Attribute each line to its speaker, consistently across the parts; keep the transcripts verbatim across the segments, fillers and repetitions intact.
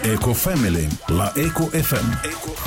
Speaker 1: Eco Family la Eco F M.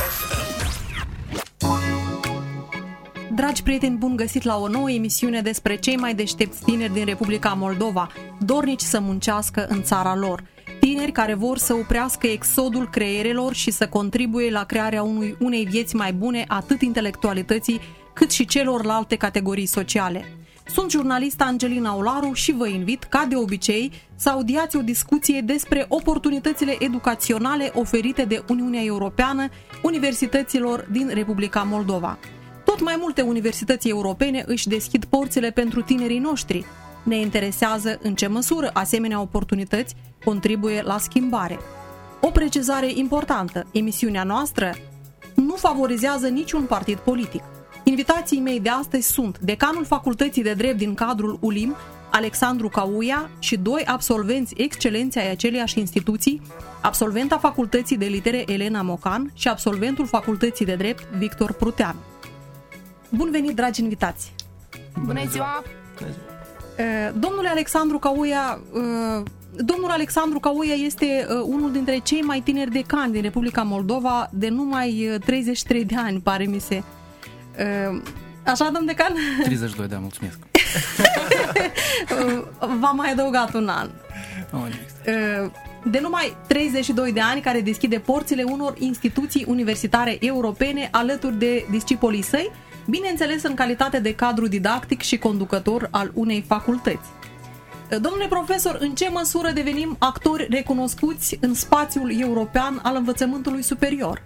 Speaker 2: Dragi prieteni, bun găsit la o nouă emisiune despre cei mai deștepți tineri din Republica Moldova, dornici să muncească în țara lor. Tineri care vor să oprească exodul creierelor și să contribuie la crearea unui, unei vieți mai bune atât intelectualității cât și celorlalte categorii sociale. Sunt jurnalista Angelina Olaru și vă invit, ca de obicei, să audiați o discuție despre oportunitățile educaționale oferite de Uniunea Europeană universităților din Republica Moldova. Tot mai multe universități europene își deschid porțile pentru tinerii noștri. Ne interesează în ce măsură asemenea oportunități contribuie la schimbare. O precizare importantă, emisiunea noastră nu favorizează niciun partid politic. Invitații mei de astăzi sunt decanul Facultății de Drept din cadrul U L I M, Alexandru Cauia, și doi absolvenți excelenți ai aceleiași instituții, absolventa Facultății de Litere Elena Mocan și absolventul Facultății de Drept Victor Prutean. Bun venit, dragi invitați!
Speaker 3: Bună ziua!
Speaker 2: Domnule Alexandru Cauia, domnul Alexandru Cauia este unul dintre cei mai tineri decani din Republica Moldova, de numai treizeci și trei de ani, pare mi se. Așa, domn decan?
Speaker 3: treizeci și doi de ani, mulțumesc.
Speaker 2: V-am mai adăugat un an. De numai treizeci și doi de ani, care deschide porțile unor instituții universitare europene alături de discipolii săi, bineînțeles în calitate de cadru didactic și conducător al unei facultăți. Domnule profesor, în ce măsură devenim actori recunoscuți în spațiul european al învățământului superior?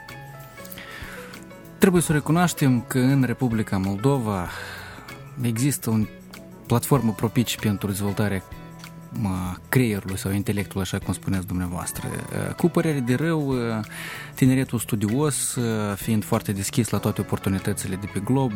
Speaker 3: Trebuie să recunoaștem că în Republica Moldova există o platformă propice pentru dezvoltarea creierului sau intelectului, așa cum spuneți dumneavoastră. Cu părere de rău, tineretul studios, fiind foarte deschis la toate oportunitățile de pe glob,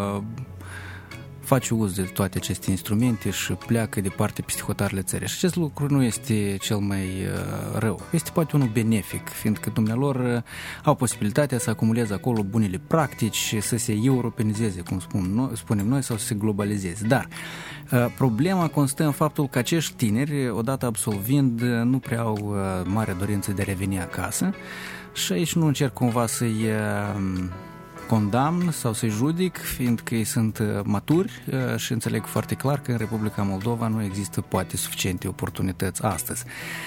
Speaker 3: face uz de toate aceste instrumente și pleacă departe peste hotarele țării. Și acest lucru nu este cel mai uh, rău. Este poate unul benefic, fiindcă dumnealor uh, au posibilitatea să acumuleze acolo bunele practici și să se europenizeze, cum spun noi, spunem noi, sau să se globalizeze. Dar uh, problema constă în faptul că acești tineri, odată absolvind, nu prea au uh, mare dorință de a reveni acasă și aici nu încerc cumva să-i uh, condamn sau să-i judic, fiindcă ei sunt maturi și înțeleg foarte clar că în Republica Moldova nu există poate suficiente oportunități astăzi.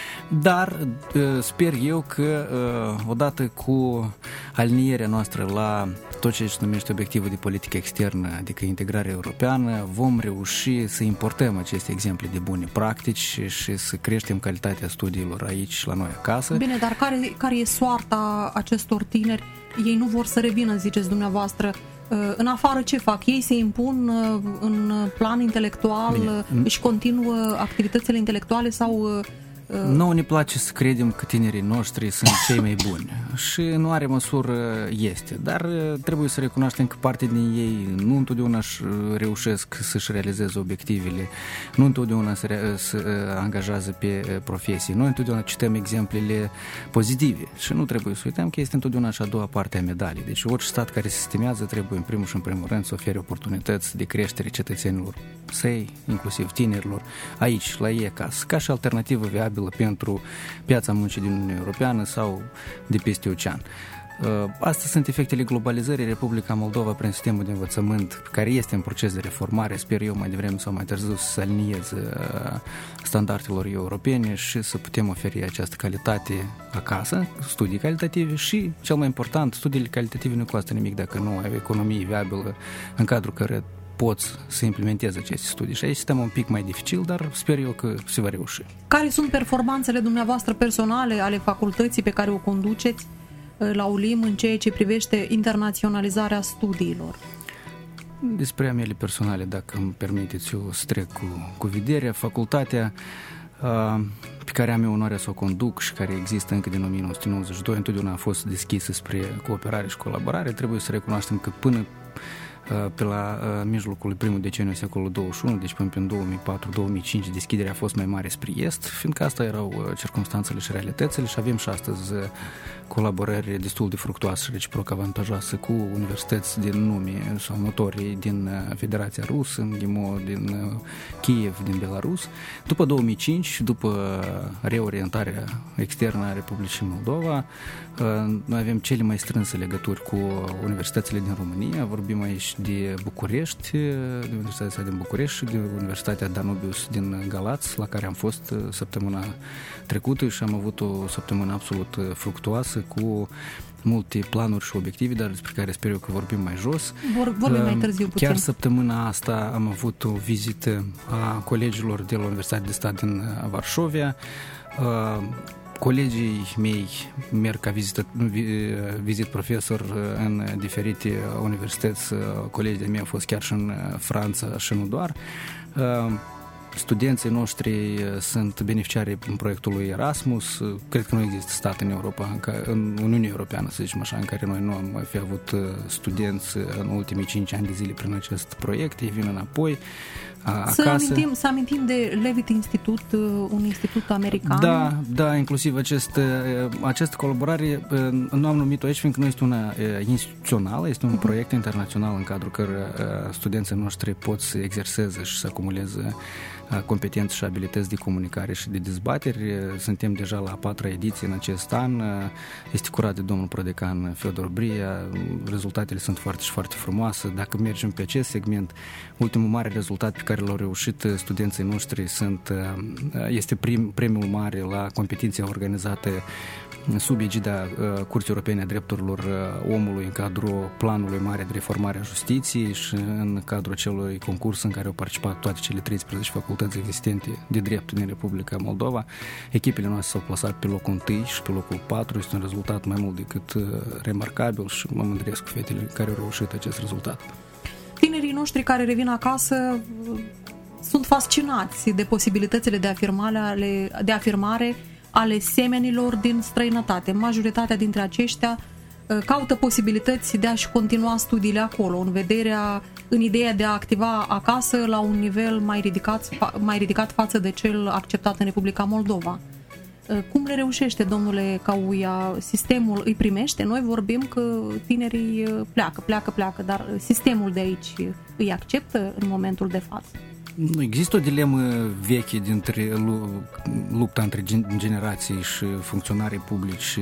Speaker 3: Dar sper eu că odată cu alinierea noastră la tot ce se numește obiectivul de politică externă, adică integrarea europeană, vom reuși să importăm aceste exemple de bune practici și, și să creștem calitatea studiilor aici la noi acasă.
Speaker 2: Bine, dar care, care e soarta acestor tineri? Ei nu vor să revină, ziceți dumneavoastră. În afară ce fac? Ei se impun în plan intelectual, Bine. își continuă activitățile intelectuale sau...
Speaker 3: Nouă ne place să credem că tinerii noștri sunt cei mai buni și în oare măsură este, dar trebuie să recunoaștem că parte din ei nu întotdeauna își reușesc să-și realizeze obiectivele, nu întotdeauna se, se angajează pe profesii, noi întotdeauna cităm exemplele pozitive și nu trebuie să uităm că este întotdeauna și a doua parte a medaliei. Deci orice stat care se sistemează trebuie în primul și în primul rând să ofere oportunități de creștere cetățenilor săi, inclusiv tinerilor, aici, la ei acasă, ca și alternativă viabilă pentru piața muncii din Uniunea Europeană sau de peste ocean. Astea sunt efectele globalizării. Republica Moldova, prin sistemul de învățământ, care este în proces de reformare, sper eu mai devreme sau mai târziu să se alinieze standardelor europene și să putem oferi această calitate acasă, studii calitative și, cel mai important, studiile calitative nu costă nimic dacă nu ai o economie viabilă în cadrul care poți să implementezi aceste studii. Și aici suntem un pic mai dificil, dar sper eu că se va reuși.
Speaker 2: Care sunt performanțele dumneavoastră personale ale facultății pe care o conduceți la U L I M în ceea ce privește internaționalizarea studiilor?
Speaker 3: Despre a mele personale, dacă îmi permiteți, eu să trec cu, cu vederea. Facultatea uh, pe care am eu onoarea să o conduc și care există încă din nouăsprezece nouăzeci și doi, întotdeauna a fost deschisă spre cooperare și colaborare. Trebuie să recunoaștem că până pe la mijlocul primul deceniu secolul douăzeci și unu, deci până în două mii patru două mii cinci, deschiderea a fost mai mare spre est, fiindcă asta erau circumstanțele și realitățile și avem și astăzi colaborări destul de fructuoase și reciproc avantajoase cu universități din nume sau notorii din Federația Rusă, în Ghimo, din Kiev, din Belarus. După două mii cinci, după reorientarea externă a Republicii Moldova, noi avem cele mai strânse legături cu universitățile din România. Vorbim aici de București, de Universitatea din București și de Universitatea Danubius din Galați, la care am fost săptămâna trecută și am avut o săptămână absolut fructuoasă cu multe planuri și obiective, dar despre care sper eu că vorbim mai jos.
Speaker 2: Vor, vorbim mai târziu puțin.
Speaker 3: Chiar săptămâna asta am avut o vizită a colegilor de la Universitatea de Stat din Varșovia. Colegii mei merg ca vizită, vizit profesor în diferite universități. Colegii de mei au fost chiar și în Franța și nu doar. Studenții noștri sunt beneficiari în proiectul lui Erasmus. Cred că nu există stat în Europa, în Uniunea Europeană, să zicem așa, în care noi nu am fi avut studenți în ultimii cinci ani de zile prin acest proiect. Ei vin înapoi acasă.
Speaker 2: Să amintim, să amintim de Levitt Institut, un institut american.
Speaker 3: Da, da, inclusiv acest, această colaborare nu am numit-o aici, fiindcă nu este una instituțională, este un uh-huh. proiect internațional în cadrul căruia studenții noștri pot să exerseze și să acumuleze competențe și abilități de comunicare și de dezbateri. Suntem deja la a patra ediție în acest an. Este curat de domnul prodecan Fedor Bria. Rezultatele sunt foarte și foarte frumoase. Dacă mergem pe acest segment, ultimul mare rezultat pe care l-au reușit studenții noștri sunt, este prim, premiul mare la competiția organizată sub egida Curții Europene a Drepturilor Omului în cadrul planului mare de reformare a justiției și în cadrul acelui concurs în care au participat toate cele treisprezece facultăți existente de drept din Republica Moldova. Echipele noastre s-au plasat pe locul întâi și pe locul patru. Este un rezultat mai mult decât remarcabil și mă mândresc cu fetele care au reușit acest rezultat.
Speaker 2: Tinerii noștri care revin acasă sunt fascinați de posibilitățile de afirmare, de afirmare ale semenilor din străinătate. Majoritatea dintre aceștia caută posibilități de a-și continua studiile acolo, în vederea, în ideea de a activa acasă la un nivel mai ridicat, mai ridicat față de cel acceptat în Republica Moldova. Cum le reușește, domnule Cauia? Sistemul îi primește? Noi vorbim că tinerii pleacă, pleacă, pleacă, dar sistemul de aici îi acceptă în momentul de față?
Speaker 3: Nu există o dilemă veche dintre lupta între generații și funcționarii publici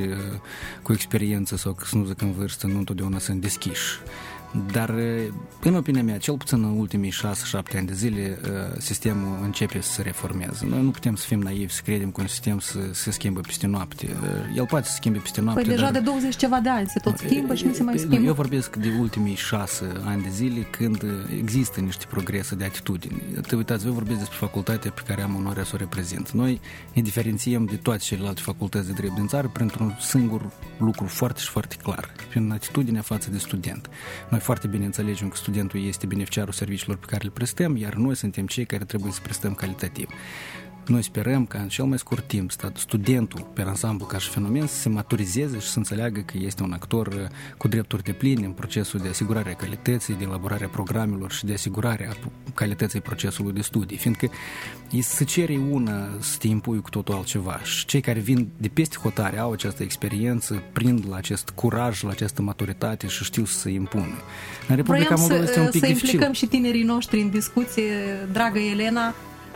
Speaker 3: cu experiență sau, să nu zic în vârstă, nu întotdeauna sunt deschiși. Dar, în opinia mea, cel puțin în ultimii șase șapte ani de zile, sistemul începe să se reformeze. Noi nu putem să fim naivi, să credem că un sistem se, se schimbă peste noapte. El poate să schimbe peste noapte.
Speaker 2: Păi deja
Speaker 3: dar...
Speaker 2: de douăzeci ceva de ani se tot schimbă și nu se mai schimbă.
Speaker 3: Eu vorbesc de ultimii șase ani de zile, când există niște progrese de atitudini. Te uitați, eu vorbesc despre facultatea pe care am onoarea să o reprezint. Noi ne diferențiem de toate celelalte facultăți de drept din țară printr-un singur lucru foarte și foarte clar, prin atitudinea față de student. Noi foarte bine înțelegem că studentul este beneficiarul serviciilor pe care le prestăm, iar noi suntem cei care trebuie să prestăm calitativ. Noi sperăm ca în cel mai scurt timp studentul, pe ansamblu ca și fenomen, să se maturizeze și să înțeleagă că este un actor cu drepturi depline în procesul de asigurare a calității, de elaborare a programelor și de asigurare a calității procesului de studii, fiindcă să ceri una să te impui cu totul altceva și cei care vin de peste hotare au această experiență, prind la acest curaj, la această maturitate și știu să se impună. În Republica Moldova este un pic
Speaker 2: să
Speaker 3: dificil.
Speaker 2: implicăm și tinerii noștri în discuție, dragă Elena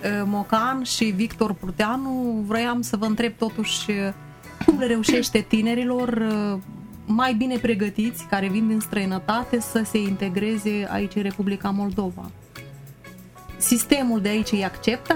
Speaker 2: Mocan și Victor Pruteanu. Vroiam să vă întreb totuși cum le reușește tinerilor mai bine pregătiți, care vin din străinătate, să se integreze aici în Republica Moldova. Sistemul de aici îi acceptă?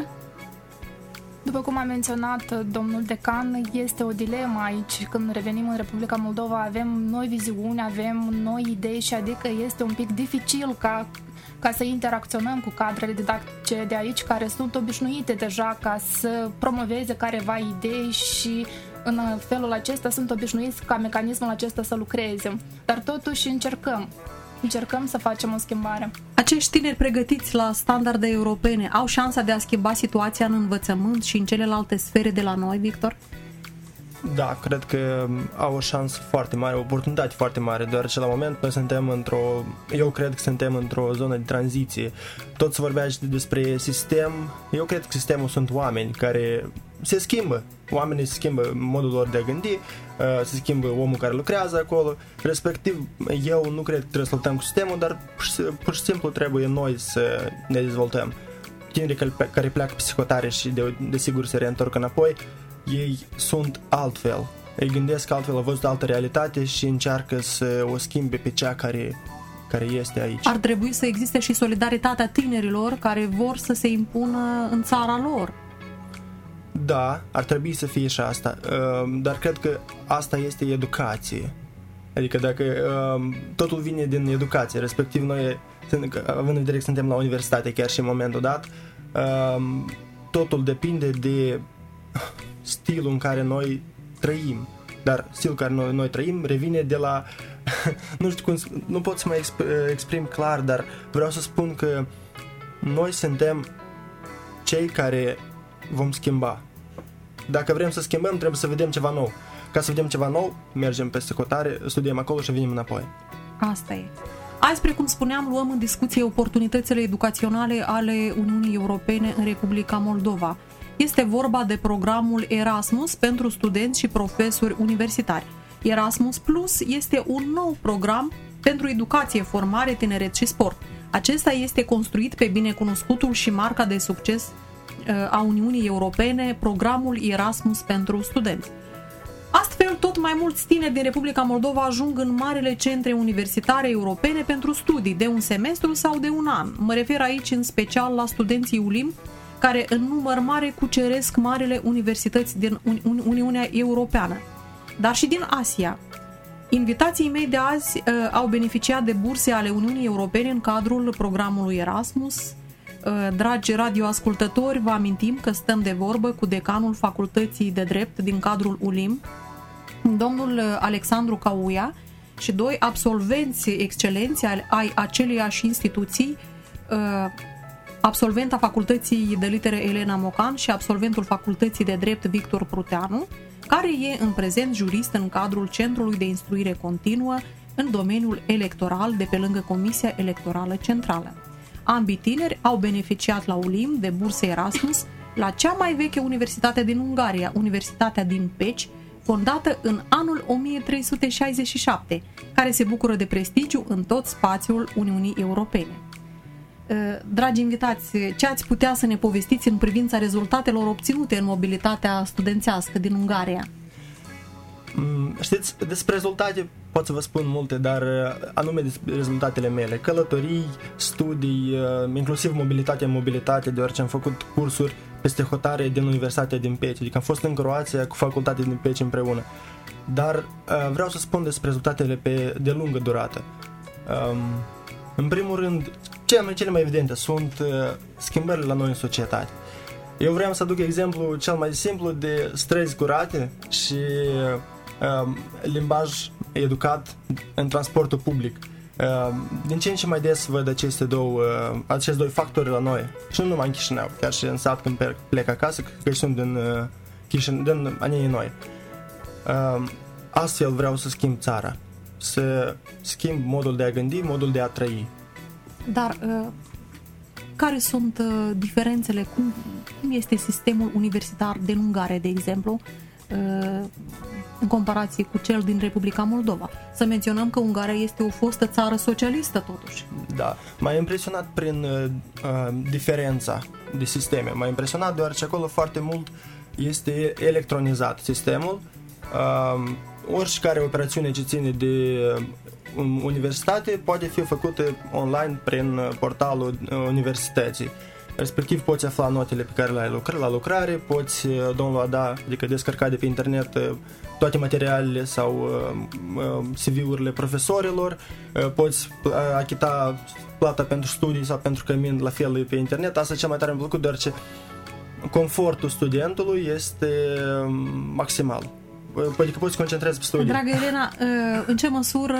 Speaker 4: După cum a menționat domnul decan, este o dilemă aici. Când revenim în Republica Moldova, avem noi viziuni, avem noi idei și adică este un pic dificil ca, ca să interacționăm cu cadrele didactice de aici, care sunt obișnuite deja ca să promoveze careva idei și în felul acesta sunt obișnuiți ca mecanismul acesta să lucreze. Dar totuși încercăm. Încercăm să facem o schimbare.
Speaker 2: Acești tineri pregătiți la standarde europene au șansa de a schimba situația în învățământ și în celelalte sfere de la noi, Victor?
Speaker 5: Da, cred că au o șansă foarte mare, o oportunitate foarte mare, deoarece la moment noi suntem într-o, eu cred că suntem într-o zonă de tranziție. Tot se vorbește despre sistem, eu cred că sistemul sunt oameni care se schimbă, oamenii se schimbă modul lor de a gândi, se schimbă omul care lucrează acolo, respectiv eu nu cred că trebuie să luptăm cu sistemul, dar pur și simplu trebuie noi să ne dezvoltăm. Tinerii care pleacă psihotare și de, desigur se reîntorc înapoi, ei sunt altfel, ei gândesc altfel, au văzut altă realitate și încearcă să o schimbe pe cea care, care este aici.
Speaker 2: Ar trebui să existe și solidaritatea tinerilor care vor să se impună în țara lor.
Speaker 5: Da, ar trebui să fie și asta, dar cred că asta este educație. Adică dacă totul vine din educație, respectiv noi, având în vedere că suntem la universitate chiar și în momentul dat, totul depinde de stilul în care noi trăim, dar stilul în care noi, noi trăim revine de la nu știu cum, nu pot să mă exprim clar, dar vreau să spun că noi suntem cei care vom schimba. Dacă vrem să schimbăm, trebuie să vedem ceva nou. Ca să vedem ceva nou, mergem peste hotare, studiem acolo și venim înapoi.
Speaker 2: Asta e. Azi, precum spuneam, luăm în discuție oportunitățile educaționale ale Uniunii Europene în Republica Moldova. Este vorba de programul Erasmus pentru studenți și profesori universitari. Erasmus Plus este un nou program pentru educație, formare, tineret și sport. Acesta este construit pe binecunoscutul și marca de succes a Uniunii Europene, programul Erasmus pentru studenți. Astfel, tot mai mulți tineri din Republica Moldova ajung în marile centre universitare europene pentru studii de un semestru sau de un an. Mă refer aici în special la studenții U L I M, care în număr mare cuceresc marile universități din Uni- Uniunea Europeană, dar și din Asia. Invitații mei de azi uh, au beneficiat de burse ale Uniunii Europene în cadrul programului Erasmus. Uh, dragi radioascultători, vă amintim că stăm de vorbă cu decanul Facultății de Drept din cadrul U L I M, domnul Alexandru Cauia, și doi absolvenți excelenți ai aceleiași instituții, uh, absolventa Facultății de Litere Elena Mocan și absolventul Facultății de Drept Victor Pruteanu, care e în prezent jurist în cadrul Centrului de Instruire Continuă în domeniul electoral de pe lângă Comisia Electorală Centrală. Ambii tineri au beneficiat la U L I M de burse Erasmus la cea mai veche universitate din Ungaria, Universitatea din Peci, fondată în anul o mie trei sute șaizeci și șapte, care se bucură de prestigiu în tot spațiul Uniunii Europene. Dragi invitați, ce ați putea să ne povestiți în privința rezultatelor obținute în mobilitatea studențească din Ungaria?
Speaker 5: Știți, despre rezultate pot să vă spun multe, dar anume despre rezultatele mele, călătorii, studii, inclusiv mobilitate în mobilitate, deoarece am făcut cursuri peste hotare din Universitatea din Peci, adică am fost în Croația cu facultatea din Peci împreună. Dar vreau să spun despre rezultatele pe, de lungă durată. În primul rând, cele mai, cele mai evidente sunt schimbările la noi în societate. Eu vreau să aduc exemplu cel mai simplu de străzi curate și uh, limbaj educat în transportul public. Uh, din ce în ce mai des văd aceste două, uh, acești doi factori la noi. Și nu numai în Chișinău, chiar și în sat când plec acasă, că sunt din, uh, Chișin, din anii noi. Uh, astfel vreau să schimb țara, să schimb modul de a gândi, modul de a trăi.
Speaker 2: Dar uh, care sunt uh, diferențele? Cum, cum este sistemul universitar din Ungaria, de exemplu, uh, în comparație cu cel din Republica Moldova? Să menționăm că Ungaria este o fostă țară socialistă, totuși.
Speaker 5: Da, m-a impresionat prin uh, diferența de sisteme. M-a impresionat deoarece acolo foarte mult este electronizat sistemul. Uh, oricare operațiune ce ține de universitate poate fi făcută online prin portalul universității. Respectiv poți afla notele pe care le-ai lucrat la lucrare, poți downloada, adică descărca de pe internet toate materialele sau C V-urile profesorilor, poți achita plata pentru studii sau pentru cămin la fel pe internet. Asta cel mai tare mi-a plăcut, deoarece confortul studentului este maximal. Adică poți să concentrezi pe studii.
Speaker 2: Dragă Elena, în ce măsură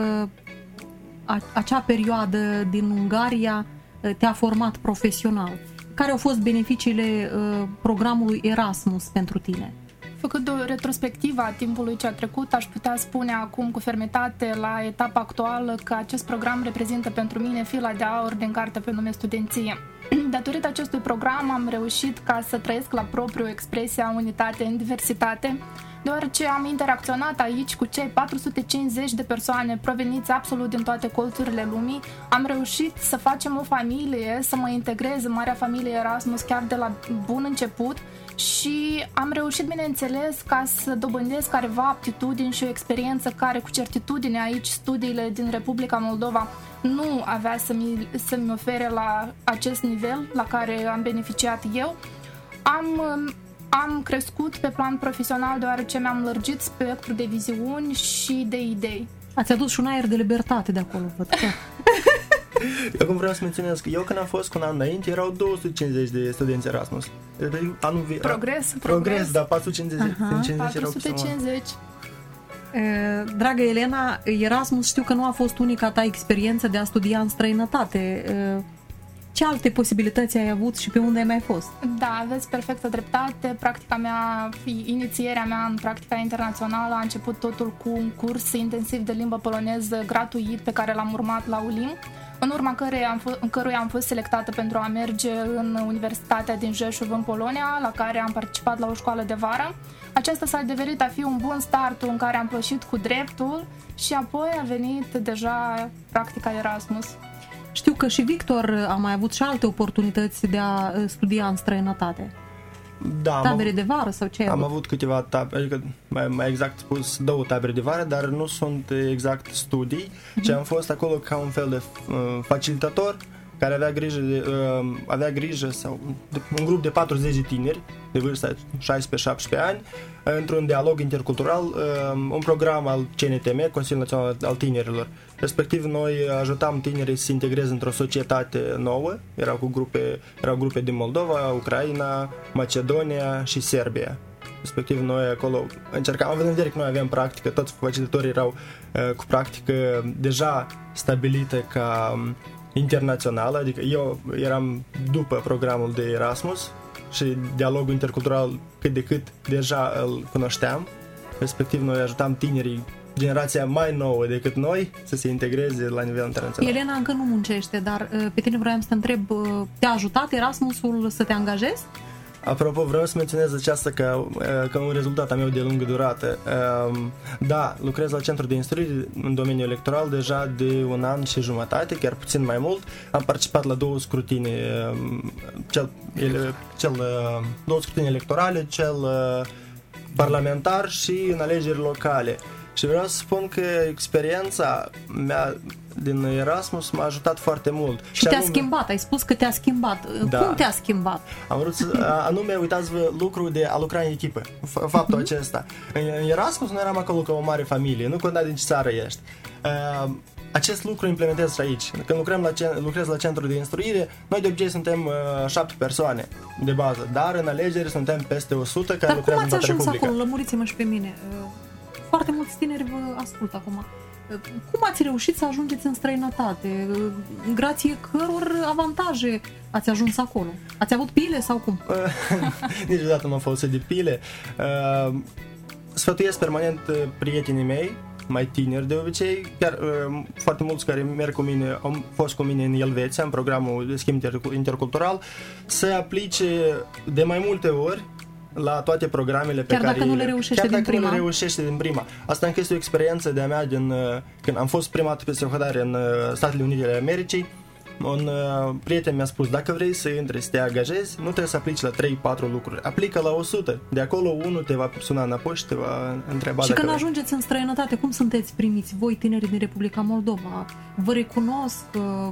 Speaker 2: acea perioadă din Ungaria te-a format profesional? Care au fost beneficiile programului Erasmus pentru tine?
Speaker 4: Făcând o retrospectivă a timpului ce a trecut, aș putea spune acum cu fermitate la etapa actuală că acest program reprezintă pentru mine fila de aur din cartea pe nume studenție. Datorită acestui program am reușit ca să trăiesc la propriu expresia unitate în diversitate, deoarece am interacționat aici cu cei patru sute cincizeci de persoane proveniți absolut din toate colțurile lumii. Am reușit să facem o familie, să mă integrez în marea familie Erasmus chiar de la bun început și am reușit, bineînțeles, ca să dobândesc careva aptitudini și o experiență care cu certitudine aici studiile din Republica Moldova nu avea să-mi, să-mi ofere la acest nivel la care am beneficiat eu. Am Am crescut pe plan profesional deoarece mi-am lărgit spectrul de viziuni și de idei.
Speaker 2: Ați adus și un aer de libertate de acolo, văd că.
Speaker 5: Eu acum vreau să menționez că eu când am fost cu un an înainte erau două sute cincizeci de studenți Erasmus. Anul vi-
Speaker 4: progres, progres,
Speaker 5: progres, da, patru sute cincizeci,
Speaker 2: Aha,
Speaker 5: cincizeci erau
Speaker 4: patru sute cincizeci.
Speaker 2: Dragă Elena, Erasmus știu că nu a fost unica ta experiență de a studia în străinătate. Ce alte posibilități ai avut și pe unde ai mai fost?
Speaker 4: Da, aveți perfectă dreptate. Practica mea, inițierea mea în practica internațională a început totul cu un curs intensiv de limbă poloneză gratuit pe care l-am urmat la U L I M, în urma căruia am, f- în căruia am fost selectată pentru a merge în Universitatea din Jeșuv în Polonia, la care am participat la o școală de vară. Aceasta s-a devenit a fi un bun start în care am pășit cu dreptul și apoi a venit deja practica Erasmus.
Speaker 2: Știu că și Victor a mai avut și alte oportunități de a studia în străinătate.
Speaker 5: Da,
Speaker 2: tabere de vară sau ce ai
Speaker 5: Am
Speaker 2: avut?
Speaker 5: avut câteva tabere, adică mai, mai exact spus două tabere de vară, dar nu sunt exact studii, mm-hmm. ci am fost acolo ca un fel de uh, facilitator care avea grijă, de, uh, avea grijă sau de, un grup de patruzeci de tineri de vârstă șaisprezece șaptesprezece ani, într-un dialog intercultural, uh, un program al C N T M, Consiliul Național al Tinerilor. Respectiv, noi ajutam tinerii să se integreze într-o societate nouă, erau, cu grupe, erau grupe din Moldova, Ucraina, Macedonia și Serbia. Respectiv, noi acolo încercam, având în vedere că noi aveam practică, toți facilitatorii erau uh, cu practică deja stabilită ca internațională, adică eu eram după programul de Erasmus și dialogul intercultural cât de cât deja îl cunoșteam. Respectiv, noi ajutam tinerii, generația mai nouă decât noi, să se integreze la nivel internațional.
Speaker 2: Elena încă nu muncește, dar pe tine vreau să te întreb, te-a ajutat Erasmusul să te angajezi?
Speaker 5: Apropo, vreau să menționez aceasta ca, ca un rezultat al meu de lungă durată. Da, lucrez la Centrul de Instruire în domeniul electoral deja de un an și jumătate, chiar puțin mai mult. Am participat la două scrutini, cel, cel, două scrutini electorale, cel parlamentar și în alegeri locale. Și vreau să spun că experiența mea din Erasmus m-a ajutat foarte mult.
Speaker 2: Și, și te-a anume, schimbat, ai spus că te-a schimbat. Da. Cum te-a schimbat?
Speaker 5: Am vrut să, anume, uitați-vă, lucrul de a lucra în echipă, faptul uh-huh. acesta. În Erasmus noi eram acolo ca o mare familie, nu conta din ce țară ești. Acest lucru implementez și aici. Când lucrăm la, lucrez la Centrul de Instruire, noi de obicei suntem șapte persoane de bază, dar în alegeri suntem peste o sută care
Speaker 2: dar
Speaker 5: lucrează în toată Republica.
Speaker 2: Dar cum ați ajuns acolo? Lămuriți-mă și pe mine. Foarte mulți tineri vă ascultă acum. Cum ați reușit să ajungeți în străinătate? Grație căror avantaje ați ajuns acolo? Ați avut pile sau cum?
Speaker 5: Niciodată m-am folosit de pile. Sfătuiesc permanent prietenii mei, mai tineri de obicei, chiar foarte mulți care merg cu mine, au fost cu mine în Elveția, în programul de schimb intercultural, să aplice de mai multe ori la toate programele pe
Speaker 2: chiar
Speaker 5: care
Speaker 2: dacă nu le reușește
Speaker 5: chiar
Speaker 2: din
Speaker 5: dacă
Speaker 2: prima.
Speaker 5: nu le reușește din prima. Asta încă este o experiență de-a mea din, când am fost prima dată pe străhodare în Statele Unite ale Americii. Un uh, prieten mi-a spus, dacă vrei să intri, să te angajezi, nu trebuie să aplici la trei patru lucruri. Aplică la o sută. De acolo unul te va suna înapoi și te va întreba
Speaker 2: și
Speaker 5: dacă
Speaker 2: când
Speaker 5: vrei.
Speaker 2: Ajungeți în străinătate, cum sunteți primiți voi, tinerii din Republica Moldova? Vă recunosc? Uh,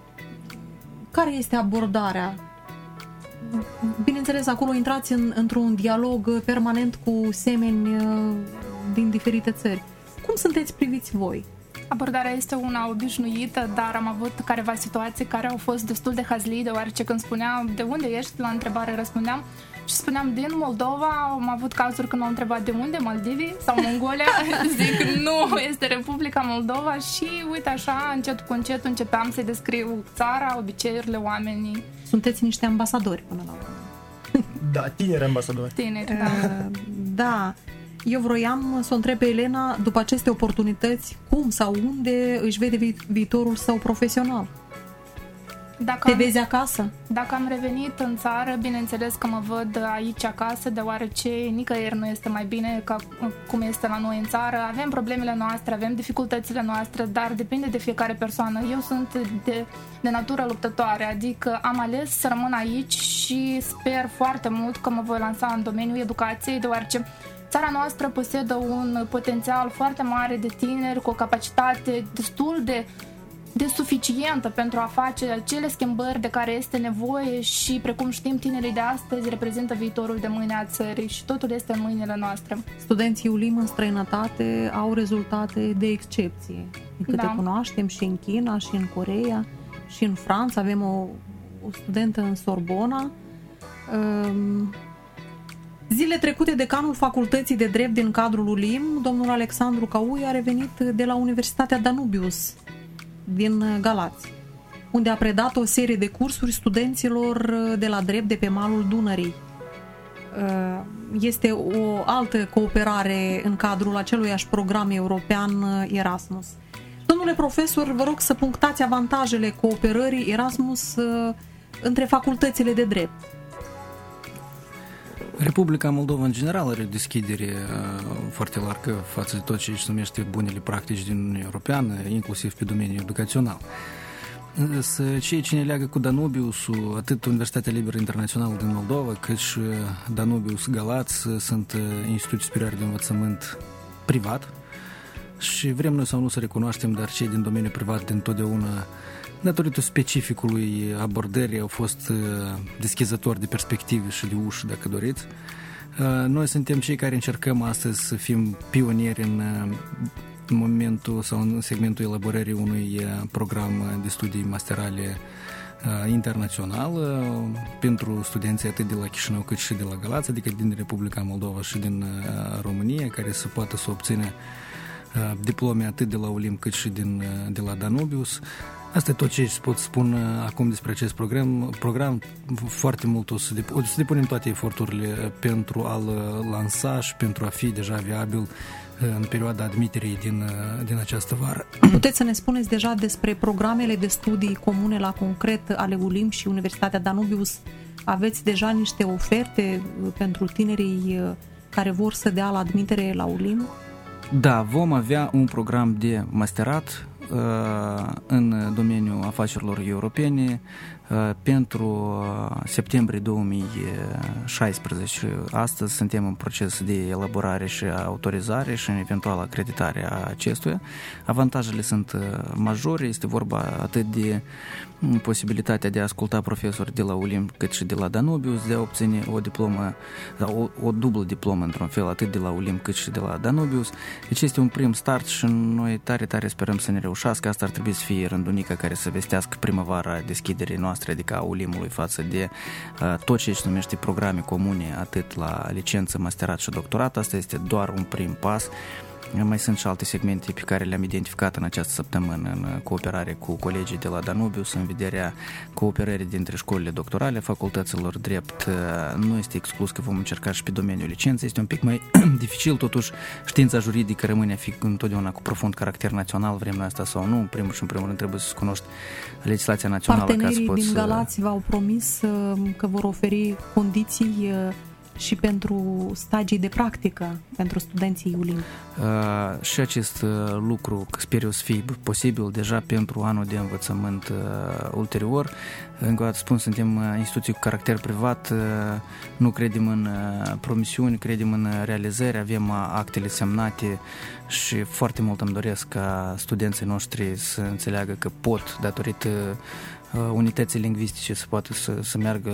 Speaker 2: care este abordarea? Bineînțeles, acolo intrați în, într-un dialog permanent cu semeni uh, din diferite țări. Cum sunteți priviți voi?
Speaker 4: Abordarea este una obișnuită, dar am avut careva situații care au fost destul de hazlii, deoarece când spuneam de unde ești, la întrebare răspundeam și spuneam din Moldova. Am avut cazuri când m-au întrebat de unde, Maldivi sau Mongolia. Zic, nu, este Republica Moldova și uite așa, încet cu încet începeam să-i descriu țara, obiceiurile, oamenii.
Speaker 2: Sunteți niște ambasadori până la urmă.
Speaker 5: Da, tineri ambasadori.
Speaker 4: Tineri, da.
Speaker 2: Da, eu vroiam să o întreb pe Elena, după aceste oportunități, cum sau unde își vede vi- viitorul său profesional?
Speaker 4: Dacă
Speaker 2: Te
Speaker 4: am,
Speaker 2: vezi acasă?
Speaker 4: Dacă am revenit în țară, bineînțeles că mă văd aici acasă, deoarece nicăieri nu este mai bine ca cum este la noi în țară. Avem problemele noastre, avem dificultățile noastre, dar depinde de fiecare persoană. Eu sunt de, de natură luptătoare, adică am ales să rămân aici și sper foarte mult că mă voi lansa în domeniul educației, deoarece țara noastră posedă un potențial foarte mare de tineri cu o capacitate destul de de suficientă pentru a face acele schimbări de care este nevoie și, precum știm, tinerii de astăzi reprezintă viitorul de mâine a țării și totul este în mâinile noastre.
Speaker 2: Studenții U L I M în străinătate au rezultate de excepție. Din câte
Speaker 4: Da.
Speaker 2: cunoaștem, și în China, și în Coreea, și în Franța. Avem o, o studentă în Sorbona. Um, Zile trecute, decanul Facultății de Drept din cadrul U L I M, domnul Alexandru Cauie, a revenit de la Universitatea Danubius din Galați, unde a predat o serie de cursuri studenților de la drept de pe malul Dunării. Este o altă cooperare în cadrul aceluiași program european Erasmus. Domnule profesor, vă rog să punctați avantajele cooperării Erasmus între facultățile de drept.
Speaker 3: Republica Moldova în general are o deschidere foarte largă față de tot ce se numește bunele practici din Uniunea Europeană, inclusiv pe domeniul educațional. Însă cei ce ne leagă cu Danubiusul, atât Universitatea Liberă Internațională din Moldova, cât și Danubius Galați, sunt instituții superioare de învățământ privat și vrem noi sau nu să recunoaștem, dar cei din domeniul privat dintotdeauna, datorită specificului abordării, au fost deschizători de perspective și de uși, dacă doriți. Noi suntem cei care încercăm astăzi să fim pionieri în momentul sau în segmentul elaborării unui program de studii masterale internațional pentru studenții atât de la Chișinău cât și de la Galați, adică din Republica Moldova și din România, care să poată să obțină diplome atât de la U L I M cât și din, de la Danubius. Asta e tot ce îți pot spune acum despre acest program. Program foarte mult o să, dep- o să depunem toate eforturile pentru a-l lansa și pentru a fi deja viabil în perioada admiterii din, din această vară.
Speaker 2: Puteți să ne spuneți deja despre programele de studii comune la concret ale U L I M și Universitatea Danubius? Aveți deja niște oferte pentru tinerii care vor să dea la admitere la U L I M?
Speaker 3: Da, vom avea un program de masterat în domeniul afacerilor europene pentru septembrie două mii șaisprezece. Astăzi suntem în proces de elaborare și autorizare și în eventuală acreditare a acestuia. Avantajele sunt majore, este vorba atât de posibilitatea de a asculta profesori de la U L I M cât și de la Danubius, de a obține o diplomă, o, o dublă diplomă într-un fel, atât de la U L I M cât și de la Danubius. Deci este un prim start și noi tare, tare sperăm să ne reușească. Asta ar trebui să fie rândunica care să vestească primăvara deschiderii noastre, adică a U L I M-ului față de uh, tot ce se numește programe comune, atât la licență, masterat și doctorat. Asta este doar un prim pas. Mai sunt și alte segmente pe care le-am identificat în această săptămână în cooperare cu colegii de la Danubius în vederea cooperării dintre școlile doctorale, facultăților drept. Nu este exclus că vom încerca și pe domeniul licenței. Este un pic mai dificil, totuși știința juridică rămâne a fi întotdeauna cu profund caracter național, vrem noi asta sau nu. În primul și în primul rând trebuie să cunoști legislația națională.
Speaker 2: Partenerii
Speaker 3: ca să poți
Speaker 2: din Galați v-au promis că vor oferi condiții și pentru stagii de practică pentru studenții U L I M.
Speaker 3: Uh, și acest uh, lucru sper eu să fie posibil deja pentru anul de învățământ uh, ulterior. Încă o dată spun, suntem uh, instituții cu caracter privat, uh, nu credem în uh, promisiuni, credem în realizări, avem uh, actele semnate și foarte mult îmi doresc ca studenții noștri să înțeleagă că pot, datorită unității lingvistice, să poată să, să meargă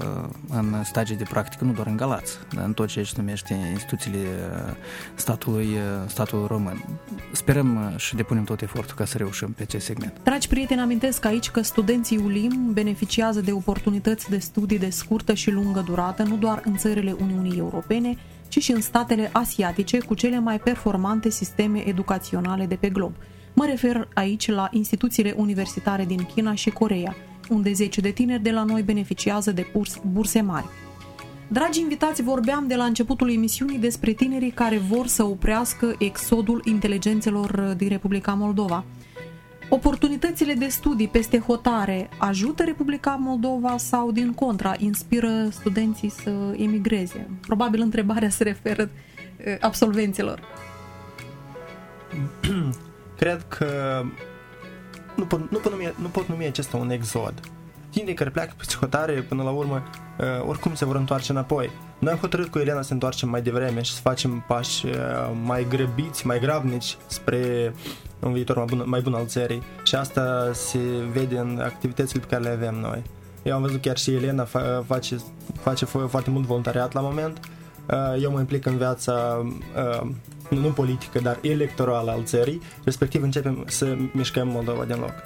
Speaker 3: în stagii de practică, nu doar în Galați, dar în tot ce se numește instituțiile statului, statului român. Sperăm și depunem tot efortul ca să reușim pe acest segment.
Speaker 2: Dragi prieteni, amintesc aici că studenții U L I M beneficiază de oportunități de studii de scurtă și lungă durată, nu doar în țările Uniunii Europene, ci și în statele asiatice cu cele mai performante sisteme educaționale de pe glob. Mă refer aici la instituțiile universitare din China și Coreea, unde zeci de tineri de la noi beneficiază de burse mari. Dragi invitați, vorbeam de la începutul emisiunii despre tinerii care vor să oprească exodul inteligențelor din Republica Moldova. Oportunitățile de studii peste hotare ajută Republica Moldova sau, din contra, inspiră studenții să emigreze? Probabil întrebarea se referă absolvenților.
Speaker 5: Cred că nu pot, nu pot, numi, nu pot numi acesta un exod. Tinerii care pleacă pe hotare, până la urmă, oricum se vor întoarce înapoi. Noi am hotărât cu Elena să întoarcem mai devreme și să facem pași mai grăbiți, mai grabnici spre un viitor mai bun, mai bun al țării. Și asta se vede în activitățile pe care le avem noi. Eu am văzut chiar și Elena face, face foarte mult voluntariat la moment. Eu mă implic în viața nu politică, dar electorală al țării, respectiv începem să mișcăm Moldova din loc.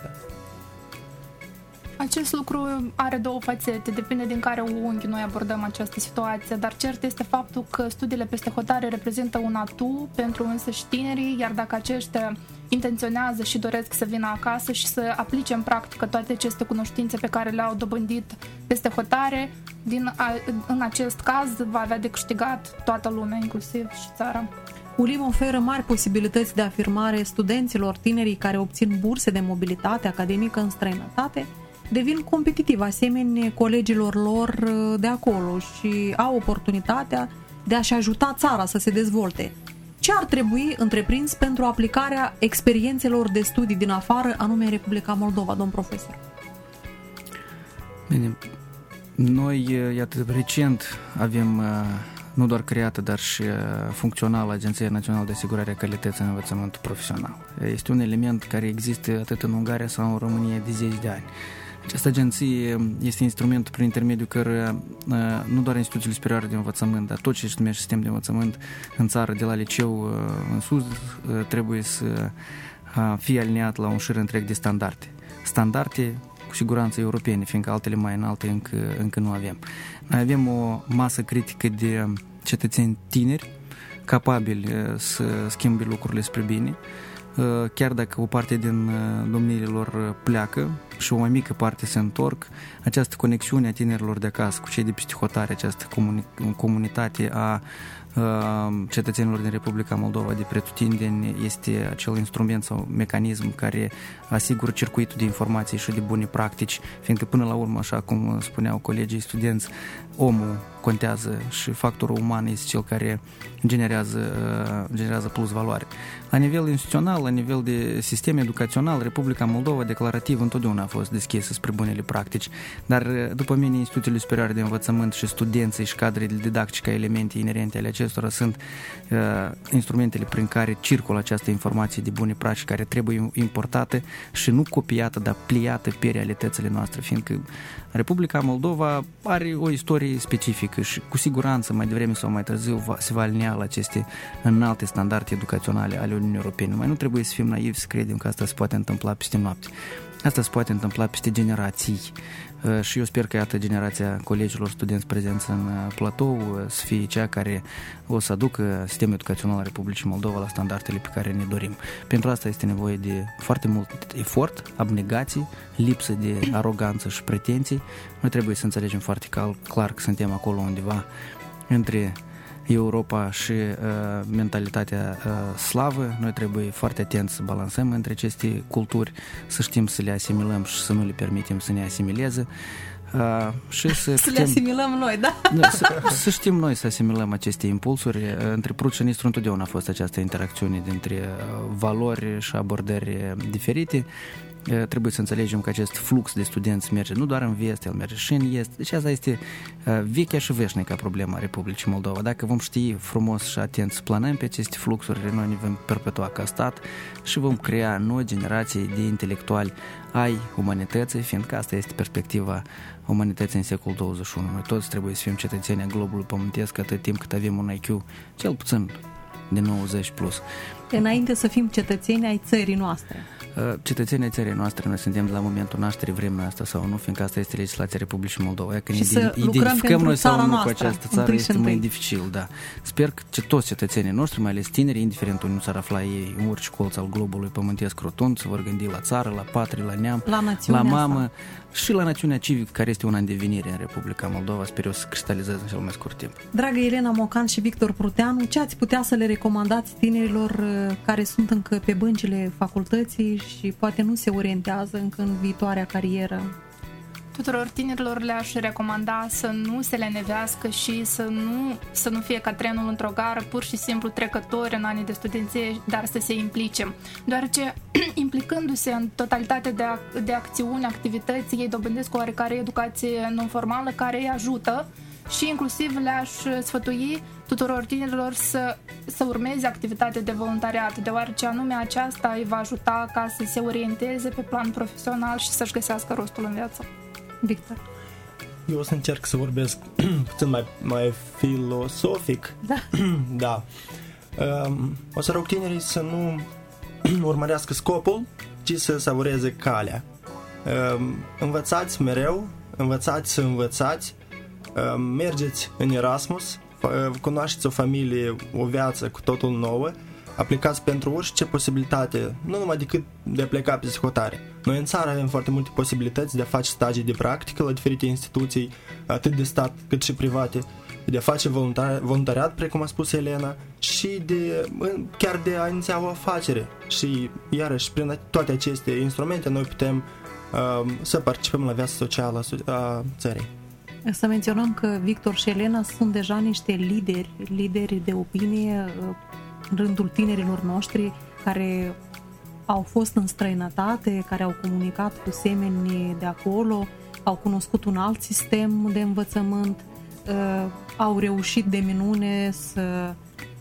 Speaker 4: Acest lucru are două fațete, depinde din care unghi noi abordăm această situație, dar cert este faptul că studiile peste hotare reprezintă un atu pentru însăși tinerii, iar dacă aceștia intenționează și doresc să vină acasă și să aplice în practică toate aceste cunoștințe pe care le-au dobândit peste hotare, din a, în acest caz va avea de câștigat toată lumea, inclusiv și țara.
Speaker 2: ULIM oferă mari posibilități de afirmare studenților tinerii care obțin burse de mobilitate academică în străinătate, devin competitivi asemenea colegilor lor de acolo și au oportunitatea de a-și ajuta țara să se dezvolte. Ce ar trebui întreprins pentru aplicarea experiențelor de studii din afară, anume Republica Moldova, domn profesor?
Speaker 3: Bine, noi, iată, recent avem nu doar creată, dar și funcțională Agenția Națională de Asigurare a Calității în Învățământul Profesional. Este un element care există atât în Ungaria sau în România de zeci de ani. Această agenție este instrumentul prin intermediul căruia nu doar instituțiile superioare de învățământ, dar tot ce se numește sistem de învățământ în țară, de la liceu în sus, trebuie să fie aliniat la un șir întreg de standarde. Standarde cu siguranță europene, fiindcă altele mai înalte încă, încă nu avem. Noi avem o masă critică de cetățeni tineri, capabili să schimbe lucrurile spre bine, chiar dacă o parte din domniile lor pleacă și o mai mică parte se întorc, această conexiune a tinerilor de acasă cu cei de peste hotare, această comuni- comunitate a cetățenilor din Republica Moldova de pretutindeni este acel instrument sau mecanism care asigură circuitul de informații și de bune practici, fiindcă până la urmă, așa cum spuneau colegii studenți, omul contează și factorul uman este cel care generează, generează plus valoare. La nivel instituțional, la nivel de sistem educațional, Republica Moldova declarativ întotdeauna a fost deschisă spre bunele practici, dar după mine instituțiile superioare de învățământ și studenții și cadrele didactice ca elemente inerente ale acestora sunt uh, instrumentele prin care circulă această informație de bune practici care trebuie importată și nu copiată, dar pliată pe realitățile noastre, fiindcă Republica Moldova are o istorie specifică și cu siguranță mai devreme sau mai târziu va, se va alinea la aceste înalte standarde educaționale ale Uniunii Europene. Mai nu trebuie să fim naivi să credem că asta se poate întâmpla peste noapte. Asta se poate întâmpla peste generații și eu sper că, iată, generația colegilor studenți prezenți în platou să fie cea care o să aducă sistemul educațional al Republicii Moldova la standardele pe care ne dorim. Pentru asta este nevoie de foarte mult efort, abnegație, lipsă de aroganță și pretenții. Noi trebuie să înțelegem foarte clar că suntem acolo undeva între Europa și uh, mentalitatea uh, slavă. Noi trebuie foarte atenți să balansăm între aceste culturi, să știm să le asimilăm și să nu le permitem să ne asimileze. Uh, și să,
Speaker 2: să
Speaker 3: putem,
Speaker 2: le asimilăm noi, da?
Speaker 3: da să, să știm noi să asimilăm aceste impulsuri. Între Prut și Nistru întotdeauna a fost această interacțiune dintre uh, valori și abordări diferite. Trebuie să înțelegem că acest flux de studenți merge nu doar în vest, el merge și în est. Deci asta este vechea și veșnică problema Republicii Moldova. Dacă vom ști frumos și atent să planăm pe aceste fluxuri, noi ne vom perpetua ca stat și vom crea noi generații de intelectuali ai umanității, fiindcă asta este perspectiva umanității în secolul douăzeci și unu. Noi toți trebuie să fim cetățeni ai globului pământesc atât timp cât avem un I Q cel puțin de nouăzeci plus.
Speaker 2: Înainte să fim cetățeni ai țării noastre.
Speaker 3: Cetățenii țării noastre, noi suntem de la momentul nașterii, vrem noi asta sau nu, fiindcă asta este legislația Republicii Moldova. Că
Speaker 2: și
Speaker 3: ne identificăm noi sau nu cu această țară este mai dificil, da. Sper că toți cetățenii noștri, mai ales tineri, indiferent unde s-ar afla ei, în orice colț al globului pământesc rotund, se vor gândi la țară, la patrie, la neam,
Speaker 2: la,
Speaker 3: la mamă asta. Și la națiunea civică, care este una în devenire în Republica Moldova, sper eu să cristalizeze în cel mai scurt timp.
Speaker 2: Dragă Elena Mocan și Victor Pruteanu, ce ați putea să le recomandați tinerilor care sunt încă pe băncile facultății și poate nu se orientează încă în viitoarea carieră?
Speaker 4: Tuturor tinerilor le-aș recomanda să nu se lenevească și să nu, să nu fie ca trenul într-o gară, pur și simplu trecători în anii de studenție, dar să se implice. Deoarece, implicându-se în totalitate de, ac- de acțiuni, activități, ei dobândesc o oarecare educație non-formală care îi ajută și inclusiv le-aș sfătui tuturor tinerilor să, să urmeze activitatea de voluntariat, deoarece anume aceasta îi va ajuta ca să se orienteze pe plan profesional și să-și găsească rostul în viață.
Speaker 2: Victor.
Speaker 5: Eu o să încerc să vorbesc puțin mai, mai filosofic.
Speaker 2: Da.
Speaker 5: Da. Um, o să rog tinerii să nu urmărească scopul, ci să savureze calea. Um, învățați mereu, învățați să învățați, um, mergeți în Erasmus, cunoașteți o familie, o viață cu totul nouă, aplicați pentru orice posibilitate, nu numai decât de a pleca pe hotare. Noi în țară avem foarte multe posibilități de a face stagii de practică la diferite instituții, atât de stat cât și private, de a face voluntari- voluntariat, precum a spus Elena, și de, chiar de a iniția o afacere. Și iarăși, prin toate aceste instrumente, noi putem uh, să participăm la viața socială a țării.
Speaker 2: Să menționăm că Victor și Elena sunt deja niște lideri, lideri de opinie în rândul tinerilor noștri care au fost în străinătate, care au comunicat cu semeni de acolo, au cunoscut un alt sistem de învățământ, au reușit de minune să,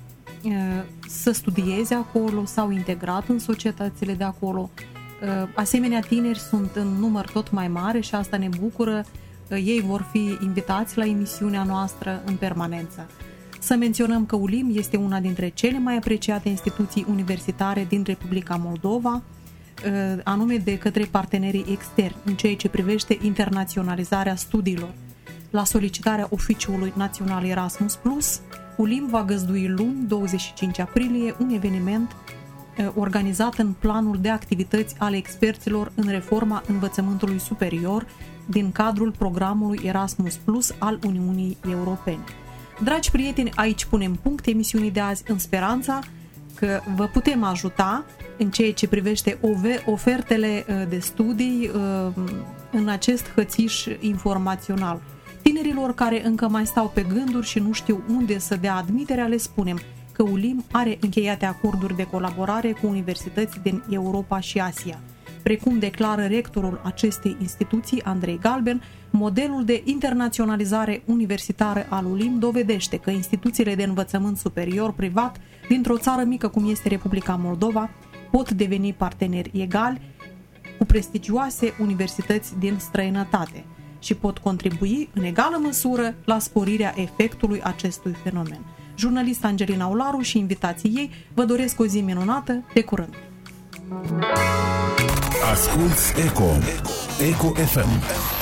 Speaker 2: să studieze acolo, s-au integrat în societățile de acolo. Asemenea, tineri sunt în număr tot mai mare și asta ne bucură. Ei vor fi invitați la emisiunea noastră în permanență. Să menționăm că U L I M este una dintre cele mai apreciate instituții universitare din Republica Moldova, anume de către partenerii externi, în ceea ce privește internaționalizarea studiilor. La solicitarea Oficiului Național Erasmus plus, U L I M va găzdui luni, douăzeci și cinci aprilie, un eveniment organizat în planul de activități ale experților în reforma învățământului superior din cadrul programului Erasmus plus al Uniunii Europene. Dragi prieteni, aici punem punct emisiunii de azi în speranța că vă putem ajuta în ceea ce privește ofertele de studii în acest hățiș informațional. Tinerilor care încă mai stau pe gânduri și nu știu unde să dea admiterea, le spunem că U L I M are încheiate acorduri de colaborare cu universități din Europa și Asia. Precum declară rectorul acestei instituții, Andrei Galben, modelul de internaționalizare universitară al U L I M dovedește că instituțiile de învățământ superior privat dintr-o țară mică cum este Republica Moldova pot deveni parteneri egali cu prestigioase universități din străinătate și pot contribui în egală măsură la sporirea efectului acestui fenomen. Jurnalista Angelina Olaru și invitații ei vă doresc o zi minunată, pe curând!
Speaker 1: Asculți Eco, Eco F M.